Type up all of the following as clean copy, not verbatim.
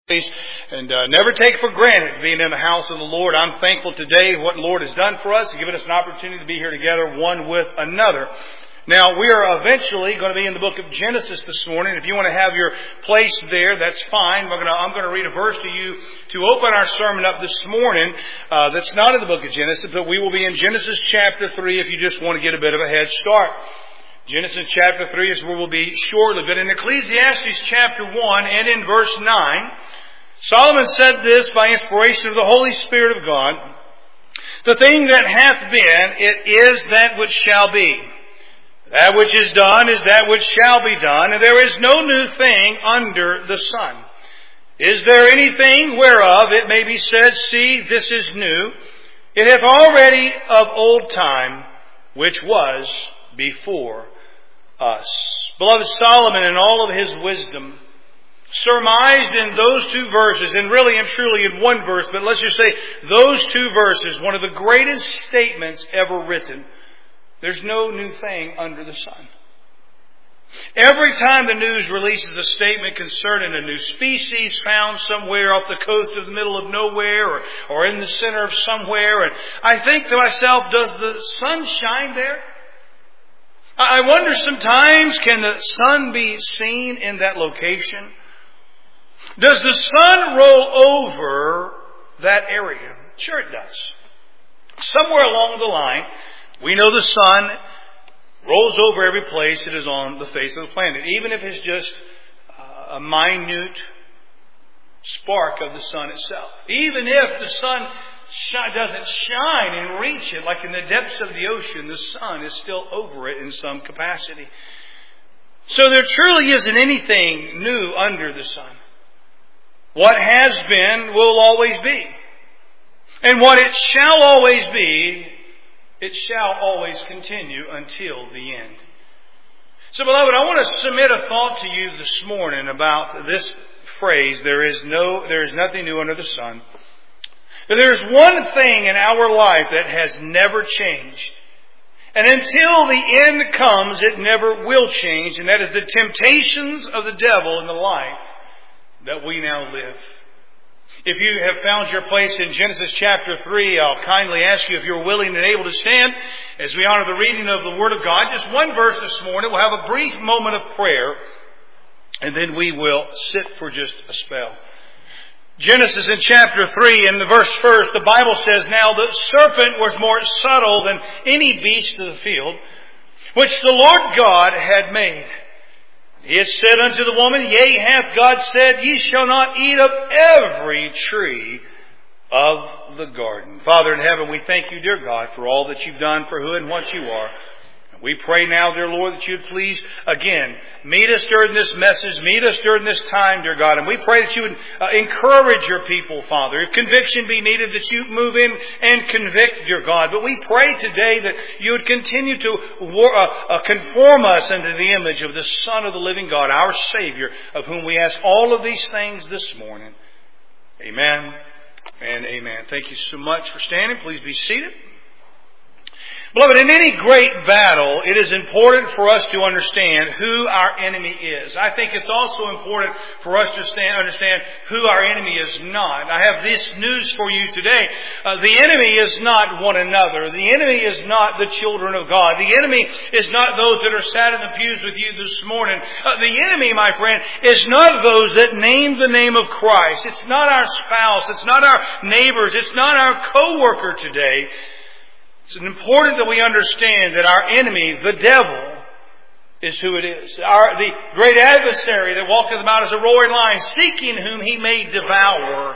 And never take for granted being in the house of the Lord. I'm thankful today what the Lord has done for us and given us an opportunity to be here together, one with another. Now, we are eventually going to be in the book of Genesis this morning. If you want to have your place there, that's fine. I'm going to read a verse to you to open our sermon up this morning. That's not in the book of Genesis, but we will be in Genesis chapter 3 if you just want to get a bit of a head start. Genesis chapter 3 is where we'll be shortly. But in Ecclesiastes chapter 1 and in verse 9, Solomon said this by inspiration of the Holy Spirit of God: "The thing that hath been, it is that which shall be. That which is done is that which shall be done, and there is no new thing under the sun. Is there anything whereof it may be said, See, this is new? It hath already of old time, which was before us." Beloved, Solomon in all of his wisdom surmised in those two verses, and really and truly in one verse, but let's just say those two verses, one of the greatest statements ever written. There's no new thing under the sun. Every time the news releases a statement concerning a new species found somewhere off the coast of the middle of nowhere or in the center of somewhere, and I think to myself, does the sun shine there? I wonder sometimes, can the sun be seen in that location? Does the sun roll over that area? Sure it does. Somewhere along the line, we know the sun rolls over every place it is on the face of the planet, even if it's just a minute spark of the sun itself. Even if the sun doesn't shine and reach it, like in the depths of the ocean, the sun is still over it in some capacity. So there truly isn't anything new under the sun. What has been will always be. And what it shall always be, it shall always continue until the end. So, beloved, I want to submit a thought to you this morning about this phrase, there is nothing new under the sun. There is one thing in our life that has never changed. And until the end comes, it never will change. And that is the temptations of the devil in the life that we now live. If you have found your place in Genesis chapter 3, I'll kindly ask you if you're willing and able to stand as we honor the reading of the Word of God. Just one verse this morning. We'll have a brief moment of prayer, and then we will sit for just a spell. Genesis in chapter 3, in the verse first, the Bible says, "Now the serpent was more subtle than any beast of the field, which the Lord God had made. He had said unto the woman, Yea, hath God said, Ye shall not eat of every tree of the garden." Father in heaven, we thank you, dear God, for all that you've done, for who and what you are. We pray now, dear Lord, that you'd please, again, meet us during this message, meet us during this time, dear God. And we pray that you would encourage your people, Father. If conviction be needed, that you move in and convict, dear God. But we pray today that you would continue to conform us into the image of the Son of the living God, our Savior, of whom we ask all of these things this morning. Amen and amen. Thank you so much for standing. Please be seated. Beloved, in any great battle, it is important for us to understand who our enemy is. I think it's also important for us to understand who our enemy is not. I have this news for you today. The enemy is not one another. The enemy is not the children of God. The enemy is not those that are sat in the pews with you this morning. The enemy, my friend, is not those that name the name of Christ. It's not our spouse. It's not our neighbors. It's not our co-worker today. It's important that we understand that our enemy, the devil, is who it is. The great adversary that walketh about as a roaring lion, seeking whom he may devour.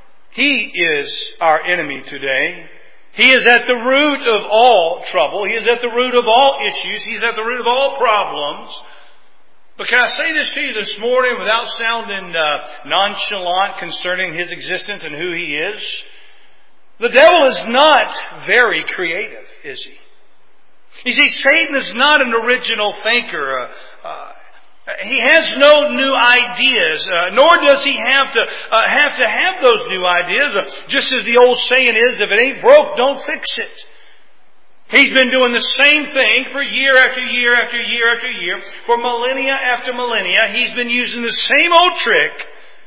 He is our enemy today. He is at the root of all trouble. He is at the root of all issues. He's at the root of all problems. But can I say this to you this morning without sounding nonchalant concerning his existence and who he is? The devil is not very creative, is he? You see, Satan is not an original thinker. He has no new ideas, nor does he have to have those new ideas. Just as the old saying is, if it ain't broke, don't fix it. He's been doing the same thing for year after year after year after year, for millennia after millennia. He's been using the same old trick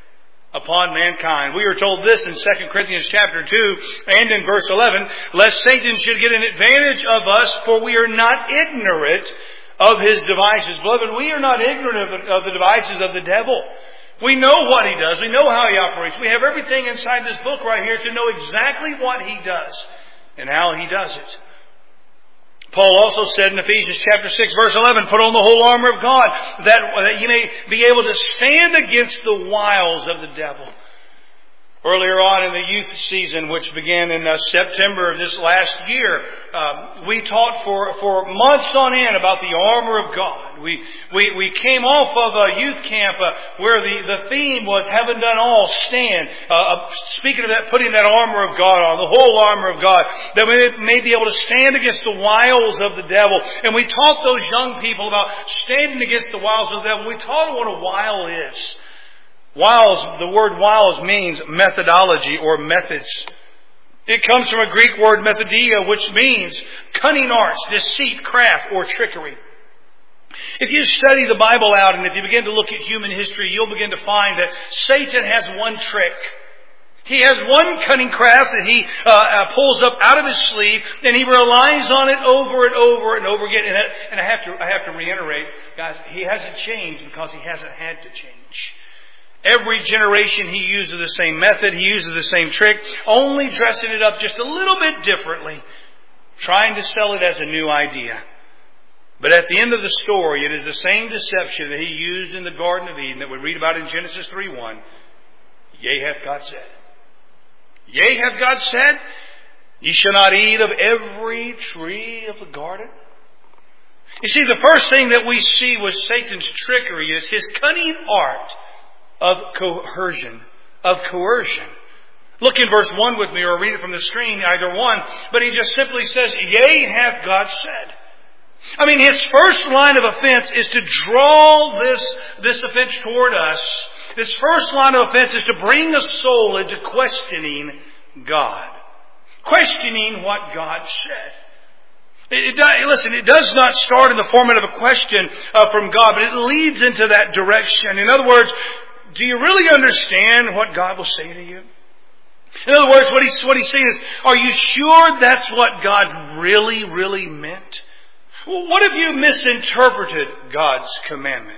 upon mankind. We are told this in 2 Corinthians chapter 2 and in verse 11, lest Satan should get an advantage of us, for we are not ignorant of his devices. Beloved, we are not ignorant of the devices of the devil. We know what he does. We know how he operates. We have everything inside this book right here to know exactly what he does and how he does it. Paul also said in Ephesians chapter 6 verse 11, put on the whole armor of God that you may be able to stand against the wiles of the devil. Earlier on in the youth season, which began in September of this last year, we taught for months on end about the armor of God. We came off of a youth camp where the theme was having done all, stand. Speaking of that, putting that armor of God on, the whole armor of God, that we may be able to stand against the wiles of the devil. And we taught those young people about standing against the wiles of the devil. We taught them what a wile is. Wiles, the word wiles means methodology or methods. It comes from a Greek word methodia, which means cunning arts, deceit, craft, or trickery. If you study the Bible out and if you begin to look at human history, you'll begin to find that Satan has one trick. He has one cunning craft that he pulls up out of his sleeve, and he relies on it over and over and over again. And I have to reiterate, guys, he hasn't changed because he hasn't had to change. Every generation he uses the same method, he uses the same trick, only dressing it up just a little bit differently, trying to sell it as a new idea. But at the end of the story, it is the same deception that he used in the Garden of Eden that we read about in Genesis 3:1. Yea, hath God said. Yea, hath God said, ye shall not eat of every tree of the garden. You see, the first thing that we see with Satan's trickery is his cunning art of coercion. Look in verse 1 with me, or read it from the screen, either one. But he just simply says, yea, hath God said. I mean, his first line of offense is to draw this offense toward us. His first line of offense is to bring the soul into questioning God. Questioning what God said. Listen, it does not start in the format of a question from God, but it leads into that direction. In other words, do you really understand what God will say to you? In other words, what he's saying is, are you sure that's what God really, really meant? Well, what if you misinterpreted God's commandment?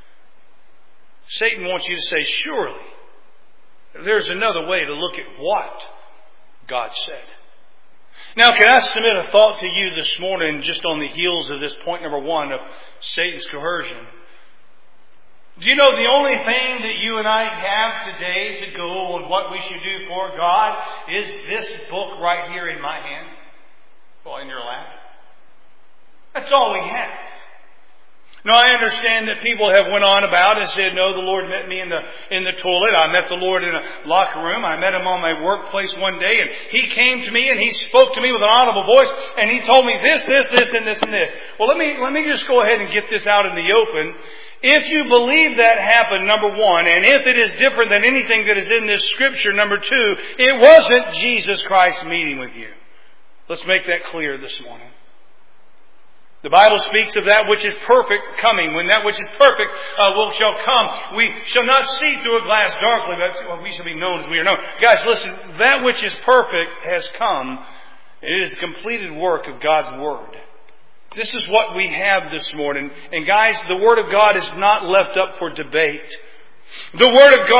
Satan wants you to say, surely, there's another way to look at what God said. Now, can I submit a thought to you this morning just on the heels of this point number 1 of Satan's coercion? Do you know the only thing that you and I have today to go on what we should do for God is this book right here in my hand? Well, in your lap. That's all we have. Now, I understand that people have went on about and said, no, the Lord met me in the toilet. I met the Lord in a locker room. I met Him on my workplace one day, and He came to me and He spoke to me with an audible voice, and He told me this, and this. Well, let me just go ahead and get this out in the open. If you believe that happened, number 1, and if it is different than anything that is in this scripture, number 2, it wasn't Jesus Christ meeting with you. Let's make that clear this morning. The Bible speaks of that which is perfect coming. When that which is perfect shall come, we shall not see through a glass darkly, but we shall be known as we are known. Guys, listen, that which is perfect has come. It is the completed work of God's Word. This is what we have this morning. And guys, the Word of God is not left up for debate. The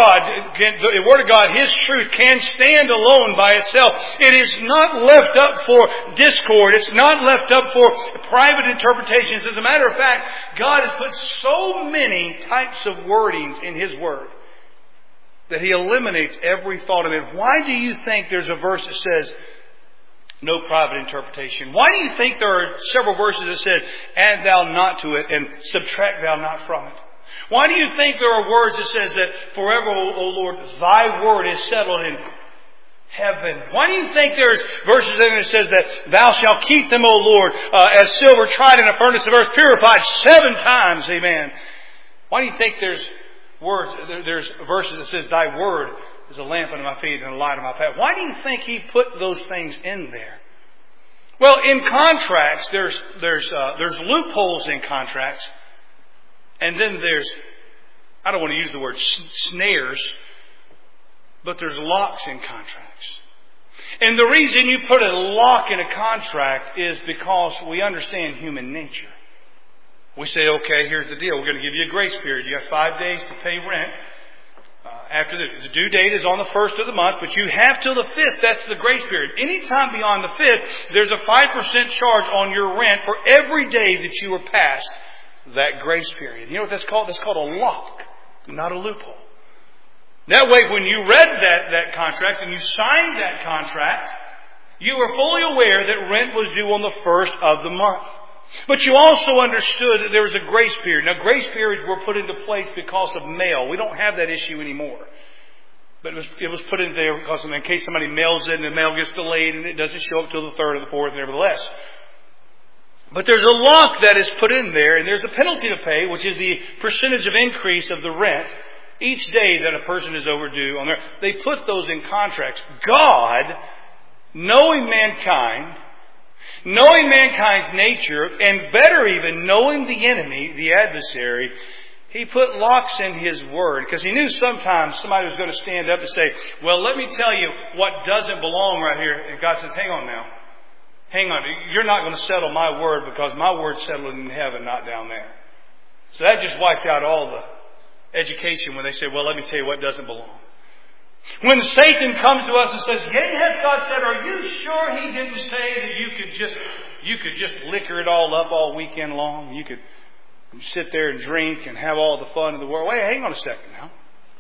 Word of God, His truth can stand alone by itself. It is not left up for discord. It's not left up for private interpretations. As a matter of fact, God has put so many types of wordings in His Word that He eliminates every thought of it. Why do you think there's a verse that says, no private interpretation? Why do you think there are several verses that said, add thou not to it and subtract thou not from it? Why do you think there are words that says that forever, O Lord, Thy word is settled in heaven? Why do you think there's verses in there that says that Thou shalt keep them, O Lord, as silver tried in a furnace of earth, purified 7 times? Amen. Why do you think there's verses that says Thy word is a lamp unto my feet and a light on my path? Why do you think He put those things in there? Well, in contracts, there's loopholes in contracts. And then there's, I don't want to use the word snares, But there's locks in contracts. And the reason you put a lock in a contract is because we understand human nature. We say, okay, here's the deal. We're going to give you a grace period. You have 5 days to pay rent. After the due date is on the 1st of the month, but you have till the 5th. That's the grace period. Anytime beyond the 5th, there's a 5% charge on your rent for every day that you were past that grace period. You know what that's called? That's called a lock, not a loophole. That way, when you read that contract and you signed that contract, you were fully aware that rent was due on the 1st of the month. But you also understood that there was a grace period. Now, grace periods were put into place because of mail. We don't have that issue anymore. But it was put in there because in case somebody mails it and the mail gets delayed and it doesn't show up till the 3rd or the 4th, nevertheless. But there's a lock that is put in there, and there's a penalty to pay, which is the percentage of increase of the rent each day that a person is overdue on there. They put those in contracts. God, knowing mankind's nature, and better even, knowing the enemy, the adversary, He put locks in His Word because He knew sometimes somebody was going to stand up and say, well, let me tell you what doesn't belong right here. And God says, hang on now. Hang on. You're not going to settle my word because my word's settled in heaven, not down there. So that just wiped out all the education when they say, well, let me tell you what doesn't belong. When Satan comes to us and says, yea, hath God said, are you sure He didn't say that you could just liquor it all up all weekend long? You could sit there and drink and have all the fun in the world. Wait, hang on a second now.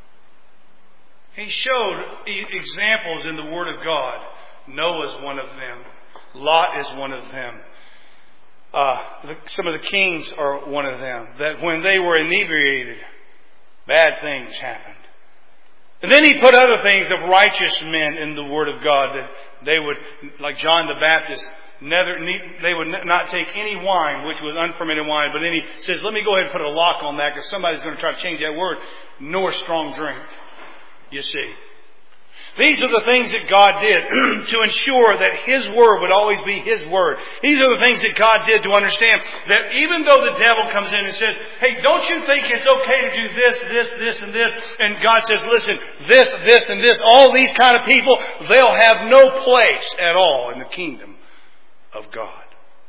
He showed examples in the Word of God. Noah's one of them. Lot is one of them. Some of the kings are one of them. That when they were inebriated, bad things happened. And then He put other things of righteous men in the Word of God that they would, like John the Baptist, they would not take any wine, which was unfermented wine. But then He says, let me go ahead and put a lock on that because somebody's going to try to change that word. Nor strong drink. You see. These are the things that God did to ensure that His Word would always be His Word. These are the things that God did to understand that even though the devil comes in and says, hey, don't you think it's okay to do this, and this? And God says, listen, this, and this, all these kind of people, they'll have no place at all in the kingdom of God.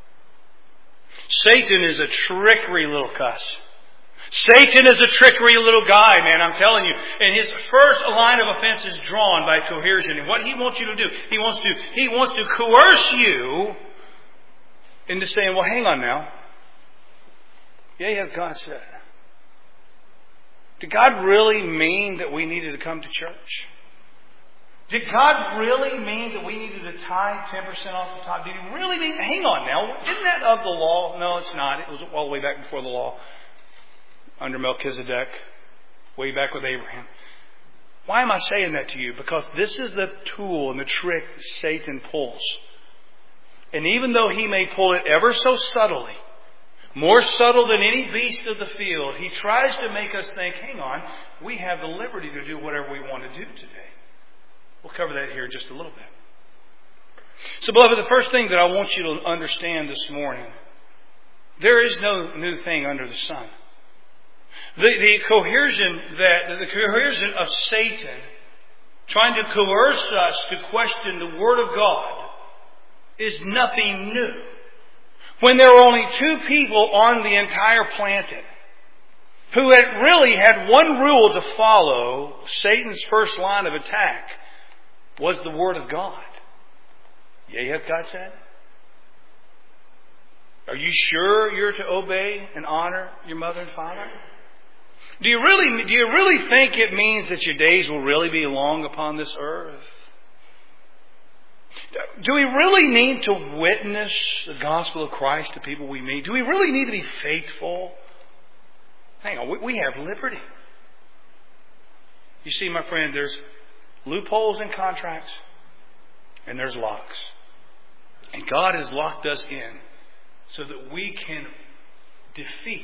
Satan is a trickery little cuss. Satan is a trickery little guy, man, I'm telling you. And his first line of offense is drawn by coercion. And what he wants you to do, he wants to coerce you into saying, well, hang on now. Yeah, God said. Did God really mean that we needed to come to church? Did God really mean that we needed to tithe 10% off the top? Did He really mean, hang on now, isn't that of the law? No, it's not. It was all the way back before the law. Under Melchizedek, way back with Abraham. Why am I saying that to you? Because this is the tool and the trick Satan pulls. And even though he may pull it ever so subtly, more subtle than any beast of the field, he tries to make us think, hang on, we have the liberty to do whatever we want to do today. We'll cover that here in just a little bit. So, beloved, the first thing that I want you to understand this morning, there is no new thing under the sun. The coercion of Satan trying to coerce us to question the Word of God is nothing new. When there were only two people on the entire planet who had one rule to follow, Satan's first line of attack was the Word of God. Yea, hath God said? Are you sure you're to obey and honor your mother and father? Do you really think it means that your days will really be long upon this earth? Do we really need to witness the gospel of Christ to people we meet? Do we really need to be faithful? Hang on, we have liberty. You see, my friend, there's loopholes in contracts and there's locks. And God has locked us in so that we can defeat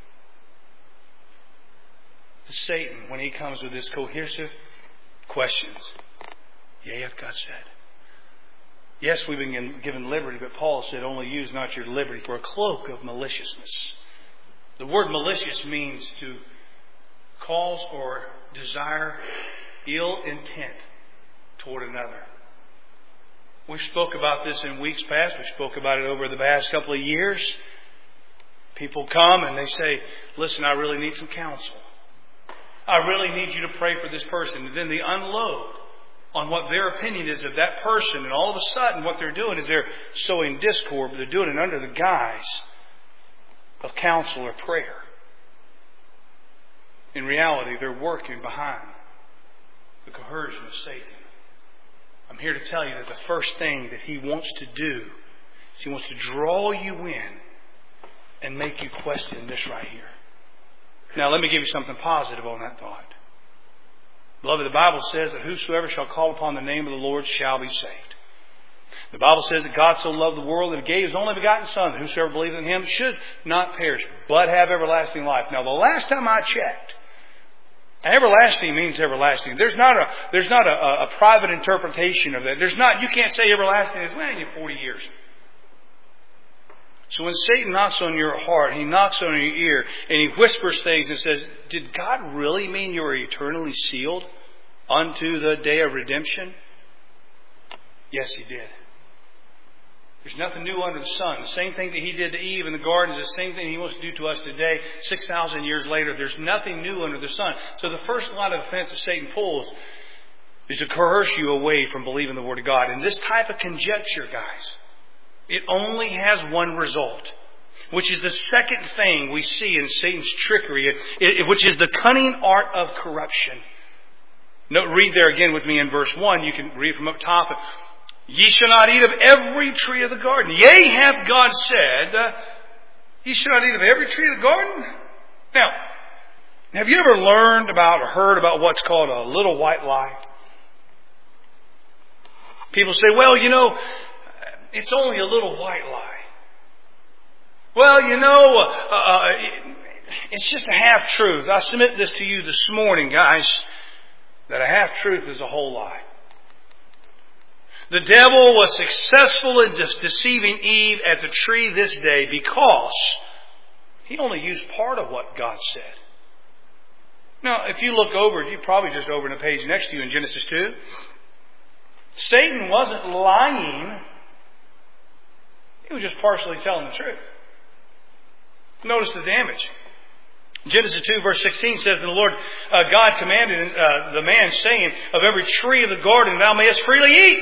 Satan when he comes with his coercive questions. Yea, hath God said. Yes, we've been given liberty, but Paul said, only use not your liberty for a cloak of maliciousness. The word malicious means to cause or desire ill intent toward another. We spoke about this in weeks past. We spoke about it over the past couple of years. People come and they say, listen, I really need some counsel. I really need you to pray for this person. And then they unload on what their opinion is of that person. And all of a sudden what they're doing is they're sowing discord, but they're doing it under the guise of counsel or prayer. In reality, they're working behind the coercion of Satan. I'm here to tell you that the first thing that he wants to do is he wants to draw you in and make you question this right here. Now, let me give you something positive on that thought. Beloved, the Bible says that whosoever shall call upon the name of the Lord shall be saved. The Bible says that God so loved the world that he gave his only begotten Son, that whosoever believes in him should not perish, but have everlasting life. Now, the last time I checked, everlasting means everlasting. There's not a private interpretation of that. You can't say everlasting is, you're 40 years. So when Satan knocks on your heart, he knocks on your ear, and he whispers things and says, did God really mean you are eternally sealed unto the day of redemption? Yes, he did. There's nothing new under the sun. The same thing that he did to Eve in the garden is the same thing he wants to do to us today, 6,000 years later. There's nothing new under the sun. So the first line of defense that Satan pulls is to coerce you away from believing the Word of God. And this type of conjecture, guys, it only has one result, which is the second thing we see in Satan's trickery, which is the cunning art of corruption. Read there again with me in verse 1. You can read from up top. Ye shall not eat of every tree of the garden. Yea, hath God said, ye shall not eat of every tree of the garden. Now, have you ever learned about or heard about what's called a little white lie? People say, well, it's only a little white lie. Well, it's just a half-truth. I submit this to you this morning, guys, that a half-truth is a whole lie. The devil was successful in deceiving Eve at the tree this day because he only used part of what God said. Now, if you look over, you probably just over in the page next to you in Genesis 2, Satan wasn't lying. He was just partially telling the truth. Notice the damage. Genesis 2 verse 16 says, and the Lord God commanded the man, saying, of every tree of the garden thou mayest freely eat,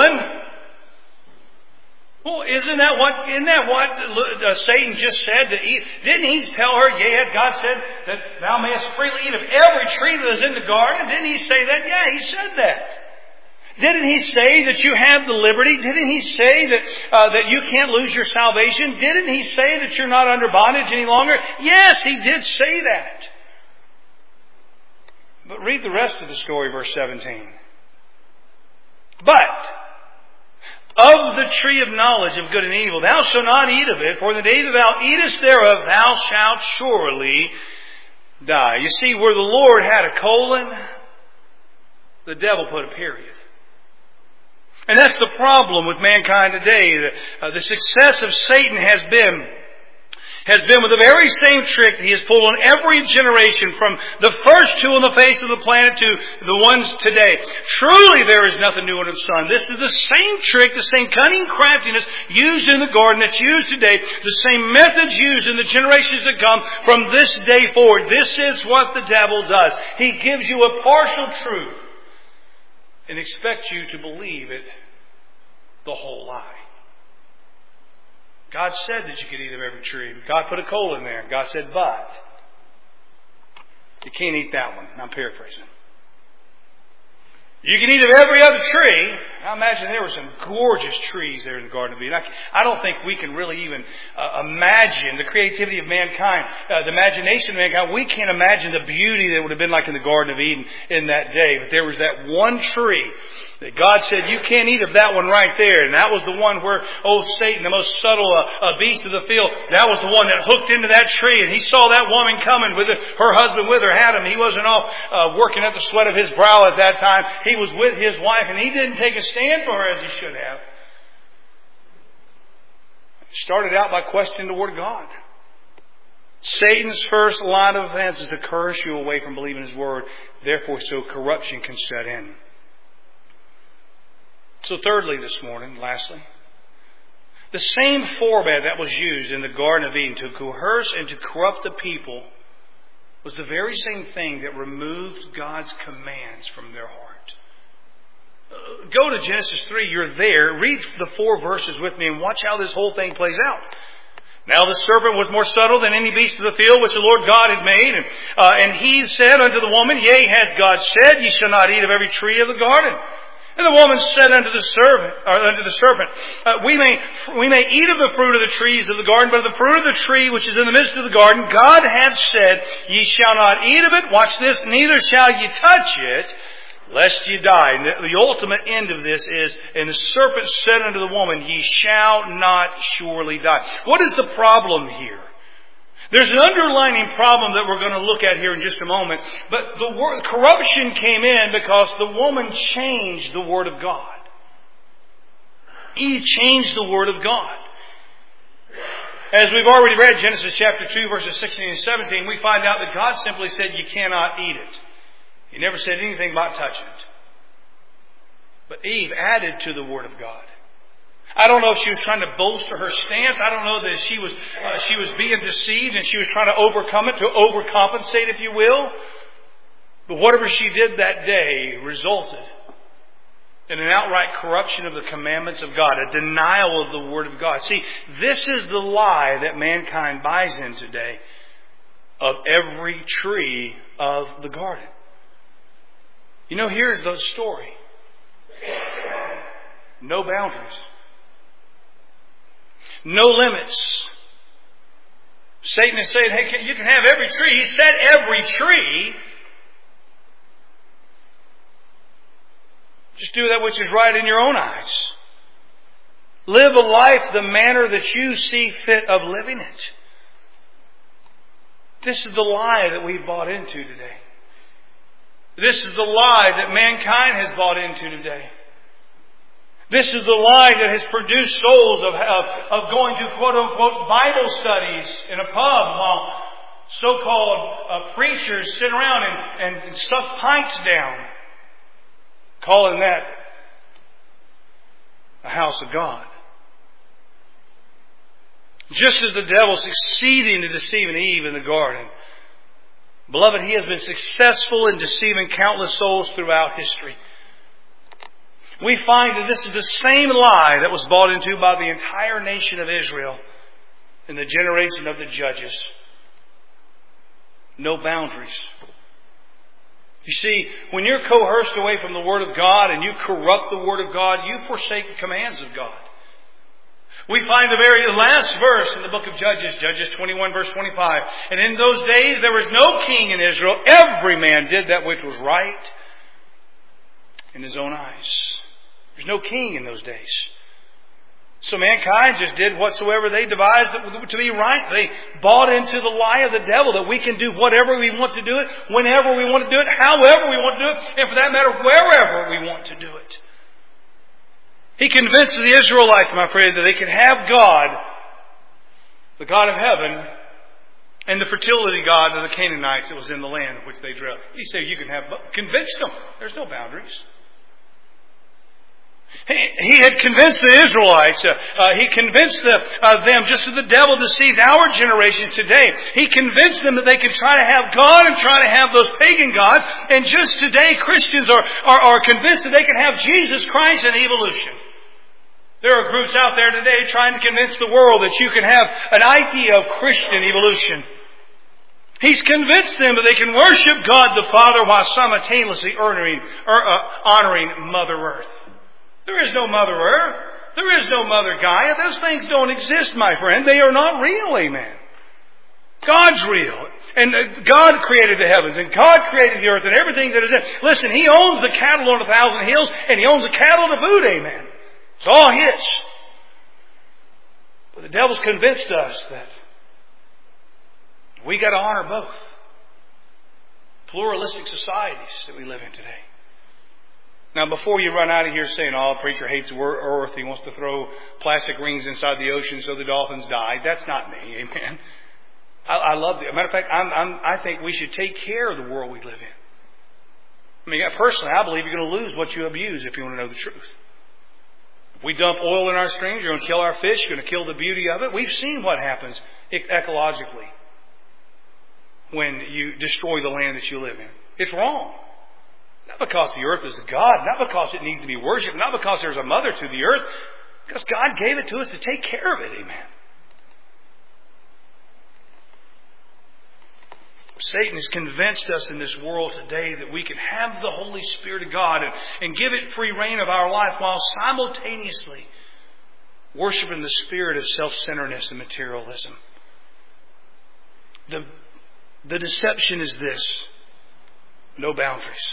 Well, isn't that what Satan just said to eat? Didn't he tell her, yea, God said that thou mayest freely eat of every tree that is in the garden? Didn't he say that? Yeah, he said that. Didn't he say that you have the liberty? Didn't he say that you can't lose your salvation? Didn't he say that you're not under bondage any longer? Yes, he did say that. But read the rest of the story, verse 17. But of the tree of knowledge of good and evil, thou shalt not eat of it, for the day that thou eatest thereof, thou shalt surely die. You see, where the Lord had a colon, the devil put a period. And that's the problem with mankind today. The success of Satan has been with the very same trick that he has pulled on every generation, from the first two on the face of the planet to the ones today. Truly there is nothing new under the sun. This is the same trick, the same cunning craftiness used in the garden that's used today, the same methods used in the generations that come from this day forward. This is what the devil does. He gives you a partial truth and expects you to believe it, the whole lie. God said that you could eat of every tree. God put a colon there. God said, but you can't eat that one. I'm paraphrasing. You can eat of every other tree. I imagine there were some gorgeous trees there in the Garden of Eden. I don't think we can really even imagine the creativity of mankind, the imagination of mankind. We can't imagine the beauty that would have been like in the Garden of Eden in that day. But there was that one tree that God said, you can't eat of that one right there. And that was the one where old Satan, the most subtle beast of the field, that was the one that hooked into that tree. And he saw that woman coming with her husband with her, had him. He wasn't off working at the sweat of his brow at that time. He was with his wife, and he didn't take a stand for her as he should have. He started out by questioning the Word of God. Satan's first line of offense is to curse you away from believing His Word. Therefore, so corruption can set in. So thirdly this morning, lastly, the same format that was used in the Garden of Eden to coerce and to corrupt the people was the very same thing that removed God's commands from their heart. Go to Genesis 3. You're there. Read the 4 verses with me and watch how this whole thing plays out. Now the serpent was more subtle than any beast of the field which the Lord God had made. And he said unto the woman, Yea, hath God said, Ye shall not eat of every tree of the garden. And the woman said unto the serpent, We may eat of the fruit of the trees of the garden, but of the fruit of the tree which is in the midst of the garden, God hath said, Ye shall not eat of it. Watch this. Neither shall ye touch it, lest ye die. And the ultimate end of this is, And the serpent said unto the woman, Ye shall not surely die. What is the problem here? There's an underlying problem that we're going to look at here in just a moment. But the corruption came in because the woman changed the Word of God. Eve changed the Word of God. As we've already read Genesis chapter 2 verses 16 and 17, we find out that God simply said you cannot eat it. He never said anything about touching it. But Eve added to the Word of God. I don't know if she was trying to bolster her stance. I don't know that she was being deceived and she was trying to overcome it, to overcompensate, if you will. But whatever she did that day resulted in an outright corruption of the commandments of God, a denial of the Word of God. See, this is the lie that mankind buys in today of every tree of the garden. You know, here's the story. No boundaries. No limits. Satan is saying, hey, you can have every tree. He said every tree. Just do that which is right in your own eyes. Live a life the manner that you see fit of living it. This is the lie that we've bought into today. This is the lie that mankind has bought into today. This is the lie that has produced souls of going to quote-unquote Bible studies in a pub while so-called preachers sit around and suck pints down, calling that a house of God. Just as the devil succeeding in deceiving Eve in the garden, beloved, he has been successful in deceiving countless souls throughout history. We find that this is the same lie that was bought into by the entire nation of Israel in the generation of the judges. No boundaries. You see, when you're coerced away from the Word of God and you corrupt the Word of God, you forsake the commands of God. We find the very last verse in the book of Judges, Judges 21 verse 25. And in those days there was no king in Israel. Every man did that which was right in his own eyes. There's no king in those days. So mankind just did whatsoever they devised to be right. They bought into the lie of the devil that we can do whatever we want to do it, whenever we want to do it, however we want to do it, and for that matter, wherever we want to do it. He convinced the Israelites, my friend, that they could have God, the God of heaven, and the fertility God of the Canaanites that was in the land in which they dwelt. He said, you can have both. Convinced them. There's no boundaries. He had convinced the Israelites. He convinced them, just as the devil deceives our generation today. He convinced them that they could try to have God and try to have those pagan gods. And just today, Christians are convinced that they can have Jesus Christ and evolution. There are groups out there today trying to convince the world that you can have an idea of Christian evolution. He's convinced them that they can worship God the Father while simultaneously honoring Mother Earth. There is no Mother Earth. There is no Mother Gaia. Those things don't exist, my friend. They are not real, amen. God's real. And God created the heavens. And God created the earth and everything that is in it. Listen, He owns the cattle on 1,000 hills. And He owns the cattle to boot, amen. It's all His. But the devil's convinced us that we got to honor both. Pluralistic societies that we live in today. Now, before you run out of here saying, oh, the preacher hates the earth, he wants to throw plastic rings inside the ocean so the dolphins die. That's not me, amen. I love it. As a matter of fact, I think we should take care of the world we live in. I mean, personally, I believe you're going to lose what you abuse if you want to know the truth. If we dump oil in our streams, you're going to kill our fish, you're going to kill the beauty of it. We've seen what happens ecologically when you destroy the land that you live in. It's wrong. Not because the earth is a God, not because it needs to be worshipped, not because there's a mother to the earth, because God gave it to us to take care of it. Amen. Satan has convinced us in this world today that we can have the Holy Spirit of God and give it free reign of our life while simultaneously worshiping the spirit of self-centeredness and materialism. The deception is this: no boundaries.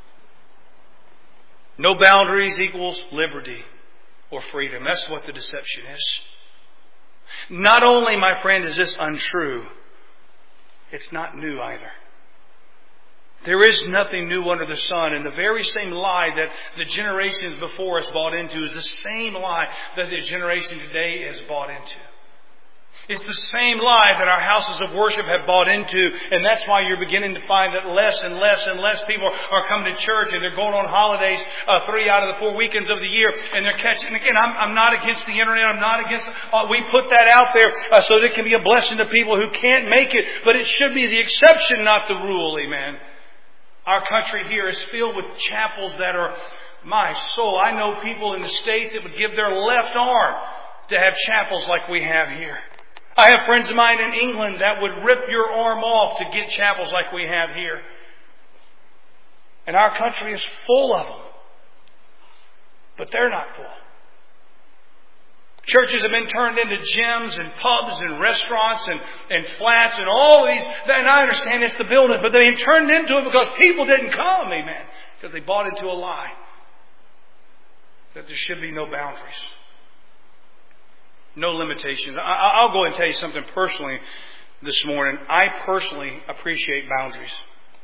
No boundaries equals liberty or freedom. That's what the deception is. Not only, my friend, is this untrue, it's not new either. There is nothing new under the sun. And the very same lie that the generations before us bought into is the same lie that the generation today has bought into. It's the same lie that our houses of worship have bought into. And that's why you're beginning to find that less and less and less people are coming to church, and they're going on holidays 3 out of the 4 weekends of the year. And they're catching, again, I'm not against the internet. I'm not against, we put that out there so that it can be a blessing to people who can't make it. But it should be the exception, not the rule. Amen. Our country here is filled with chapels that are, my soul, I know people in the States that would give their left arm to have chapels like we have here. I have friends of mine in England that would rip your arm off to get chapels like we have here. And our country is full of them. But they're not full. Churches have been turned into gyms and pubs and restaurants and flats and all these. And I understand it's the building, but they've turned into it because people didn't come, amen. Because they bought into a lie that there should be no boundaries. No limitations. I'll go and tell you something personally this morning. I personally appreciate boundaries.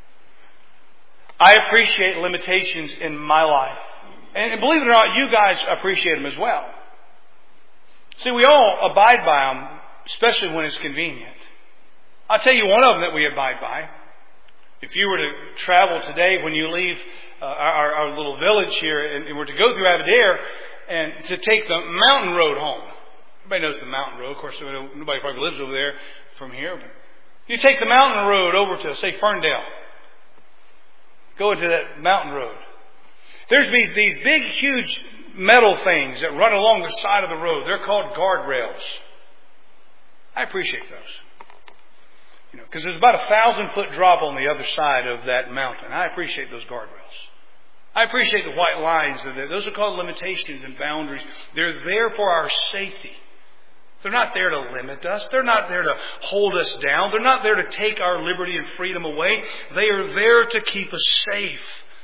I appreciate limitations in my life. And believe it or not, you guys appreciate them as well. See, we all abide by them, especially when it's convenient. I'll tell you one of them that we abide by. If you were to travel today when you leave our little village here and were to go through Aberdare and to take the mountain road home. Everybody knows the mountain road. Of course, nobody probably lives over there from here. But you take the mountain road over to, say, Ferndale. Go into that mountain road. There's these big, huge metal things that run along the side of the road. They're called guardrails. I appreciate those. Because there's about 1,000-foot drop on the other side of that mountain. I appreciate those guardrails. I appreciate the white lines. Those are called limitations and boundaries. They're there for our safety. They're not there to limit us. They're not there to hold us down. They're not there to take our liberty and freedom away. They are there to keep us safe.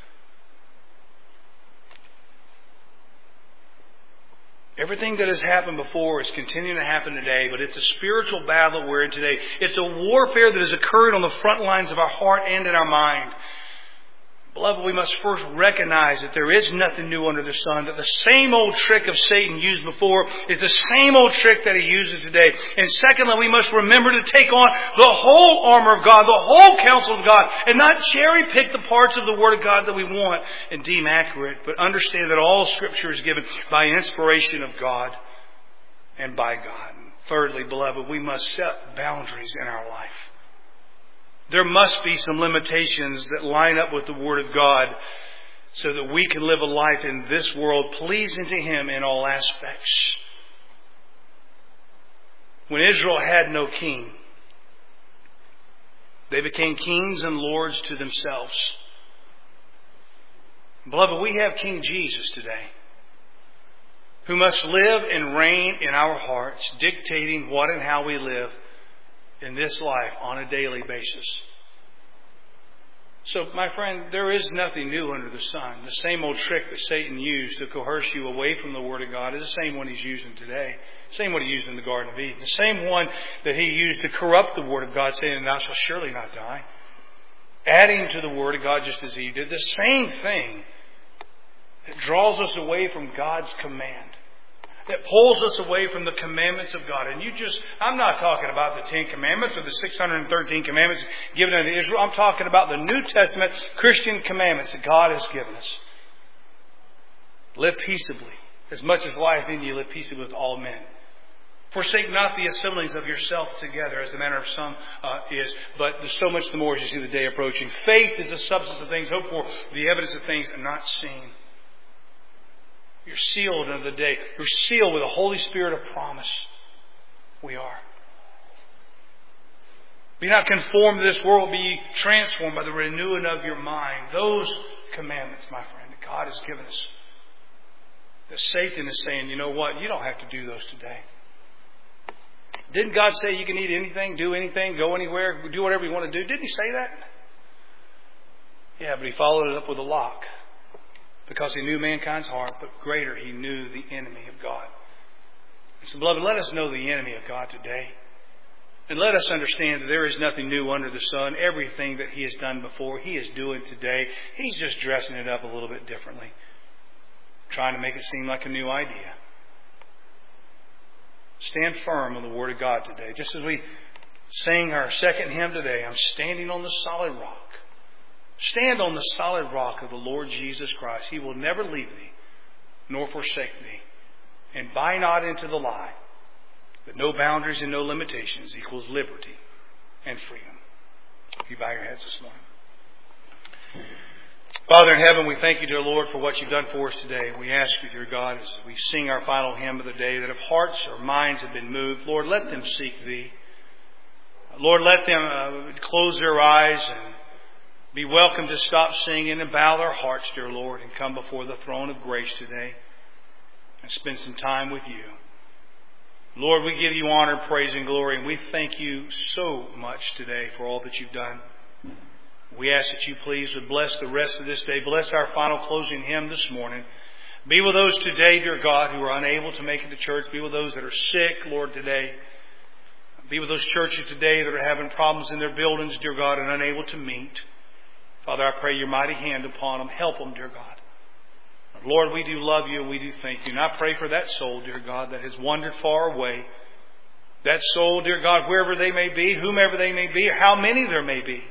Everything that has happened before is continuing to happen today, but it's a spiritual battle we're in today. It's a warfare that has occurred on the front lines of our heart and in our mind. Beloved, we must first recognize that there is nothing new under the sun, that the same old trick of Satan used before is the same old trick that he uses today. And secondly, we must remember to take on the whole armor of God, the whole counsel of God, and not cherry pick the parts of the Word of God that we want and deem accurate, but understand that all Scripture is given by inspiration of God and by God. And thirdly, beloved, we must set boundaries in our life. There must be some limitations that line up with the Word of God so that we can live a life in this world pleasing to Him in all aspects. When Israel had no king, they became kings and lords to themselves. Beloved, we have King Jesus today, who must live and reign in our hearts, dictating what and how we live in this life on a daily basis. So, my friend, there is nothing new under the sun. The same old trick that Satan used to coerce you away from the Word of God is the same one he's using today. The same one he used in the Garden of Eden. The same one that he used to corrupt the Word of God, saying, "Thou shalt surely not die." Adding to the Word of God just as he did. The same thing that draws us away from God's command. that pulls us away from the commandments of God. And I'm not talking about the 10 Commandments or the 613 commandments given unto Israel. I'm talking about the New Testament Christian commandments that God has given us. Live peaceably. As much as lieth in you, live peaceably with all men. Forsake not the assemblies of yourself together, as the manner of some is, but so much the more as you see the day approaching. Faith is the substance of things hoped for, the evidence of things not seen. You're sealed unto the day. You're sealed with the Holy Spirit of promise. We are. Be not conformed to this world, be transformed by the renewing of your mind. Those commandments, my friend, that God has given us. That Satan is saying, you know what? You don't have to do those today. Didn't God say you can eat anything, do anything, go anywhere, do whatever you want to do? Didn't He say that? Yeah, but He followed it up with a lock. Because He knew mankind's heart, but greater, He knew the enemy of God. And so, beloved, let us know the enemy of God today. And let us understand that there is nothing new under the sun. Everything that He has done before, He is doing today. He's just dressing it up a little bit differently. Trying to make it seem like a new idea. Stand firm on the Word of God today. Just as we sing our second hymn today, I'm standing on the solid rock. Stand on the solid rock of the Lord Jesus Christ. He will never leave thee, nor forsake thee. And buy not into the lie that no boundaries and no limitations equals liberty and freedom. You bow your heads this morning. Father in heaven, we thank You, dear Lord, for what You've done for us today. We ask You, dear God, as we sing our final hymn of the day, that if hearts or minds have been moved, Lord, let them seek Thee. Lord, let them close their eyes and be welcome to stop singing and bow their hearts, dear Lord, and come before the throne of grace today and spend some time with You. Lord, we give You honor, praise, and glory, and we thank You so much today for all that You've done. We ask that You please would bless the rest of this day. Bless our final closing hymn this morning. Be with those today, dear God, who are unable to make it to church. Be with those that are sick, Lord, today. Be with those churches today that are having problems in their buildings, dear God, and unable to meet. Father, I pray Your mighty hand upon them. Help them, dear God. Lord, we do love You and we do thank You. And I pray for that soul, dear God, that has wandered far away. That soul, dear God, wherever they may be, whomever they may be, or how many there may be.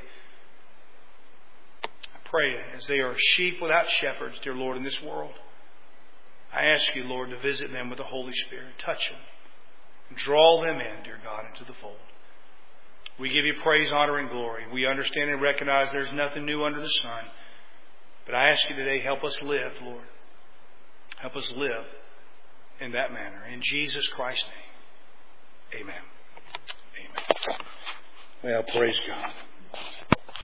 I pray as they are sheep without shepherds, dear Lord, in this world. I ask You, Lord, to visit them with the Holy Spirit. Touch them. And draw them in, dear God, into the fold. We give You praise, honor, and glory. We understand and recognize there's nothing new under the sun. But I ask You today, help us live, Lord. Help us live in that manner. In Jesus Christ's name, amen. Amen. Well, praise God.